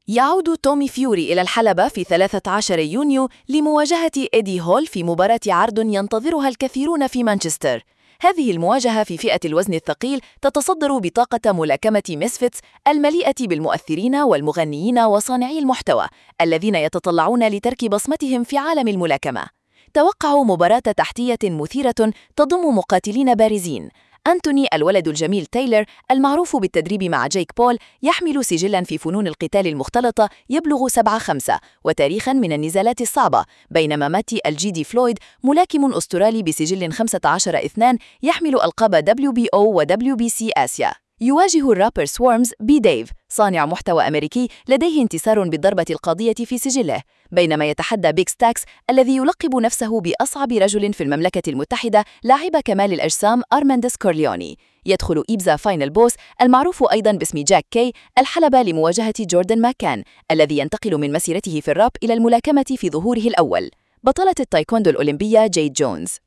يعود تومي فيوري إلى الحلبة في 13 يونيو لمواجهة إيدي هول في مباراة عرض ينتظرها الكثيرون في مانشستر. هذه المواجهة في فئة الوزن الثقيل تتصدر بطاقة ملاكمة ميسفيتس المليئة بالمؤثرين والمغنيين وصانعي المحتوى الذين يتطلعون لترك بصمتهم في عالم الملاكمة. توقعوا مباراة تحتية مثيرة تضم مقاتلين بارزين. أنتوني الولد الجميل تايلر المعروف بالتدريب مع جيك بول يحمل سجلاً في فنون القتال المختلطة يبلغ 7-5 وتاريخاً من النزالات الصعبة، بينما ماتي الجيدي فلويد ملاكم أسترالي بسجل 15-2 يحمل ألقاب WBO و WBC آسيا. يواجه الرابر سوارمز بي ديف صانع محتوى أمريكي لديه انتصار بالضربة القاضية في سجله، بينما يتحدى بيك ستاكس الذي يلقب نفسه بأصعب رجل في المملكة المتحدة لاعب كمال الأجسام أرماندس كورليوني. يدخل إبزا فاينل بوس المعروف أيضاً باسم جاك كي الحلبة لمواجهة جوردن ماكان الذي ينتقل من مسيرته في الراب إلى الملاكمة في ظهوره الأول. بطلة التايكوندو الأولمبية جيد جونز.